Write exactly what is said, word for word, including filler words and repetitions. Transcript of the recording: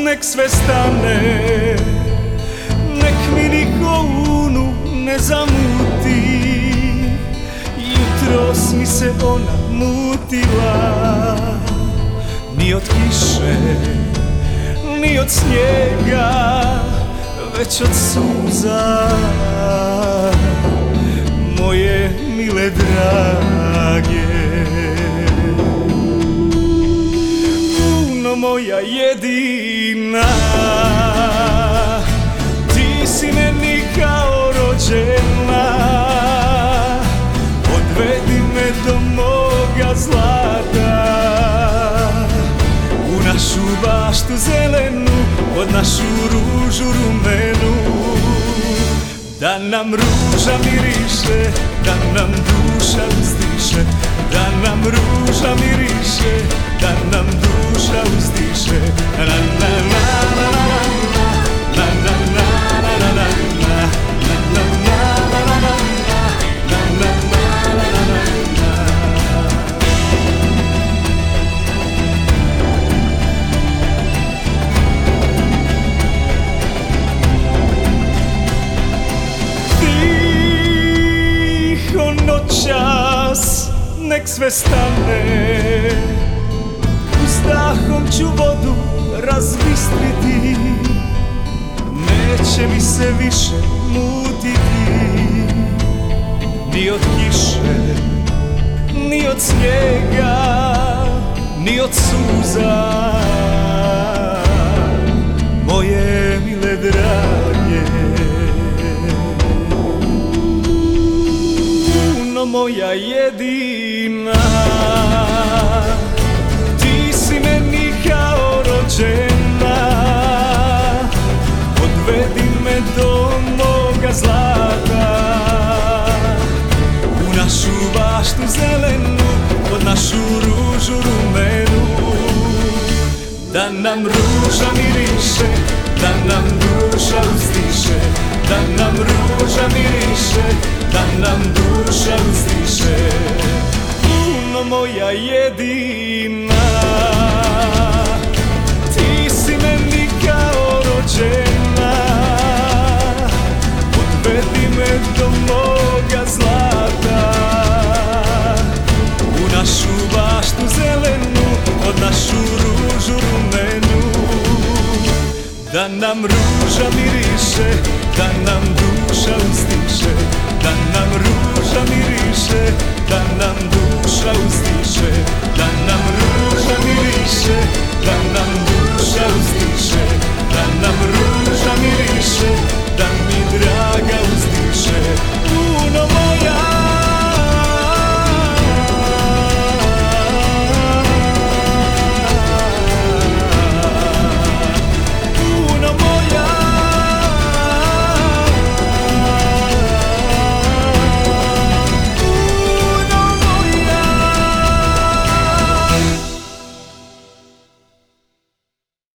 nek sve stane, nek mi niko unu ne zamuti. Jutros mi se ona mutila, ni od kiše, ni od snijega, već od suza moje mile drage. Puno moja jedina, ti si meni kao rođena, odvedi me do moga zlata, u našu baštu zelenu, od našu ružu rumenu. Da nam ruža miriše, da nam duša uzdiše, da nam ruža miriše, da nam duša uzdiše. Na na na na na na na na na na na. Noćas nek sve stane, uzdahom ću vodu razbistriti, neće mi se više mutiti, ni od kiše, ni od snijega, ni od suza moje mile drage. Moja jedina, ti si meni kao rođena, odvedi me do moga zlata, u našu baštu zelenu, pod našu ružu rumenu. Da nam ruža miriše, da nam duša uzdiše, da nam ruža miriše, da nam duša uzdiše. Puno moja jedina, ti si meni kao rođena, odvedi me do moga zlata, u našu baštu zelenu, od našu ružu rumenu. Da nam ruža miriše, da nam duša uzdiše, da nam ruža miriše, da nam duša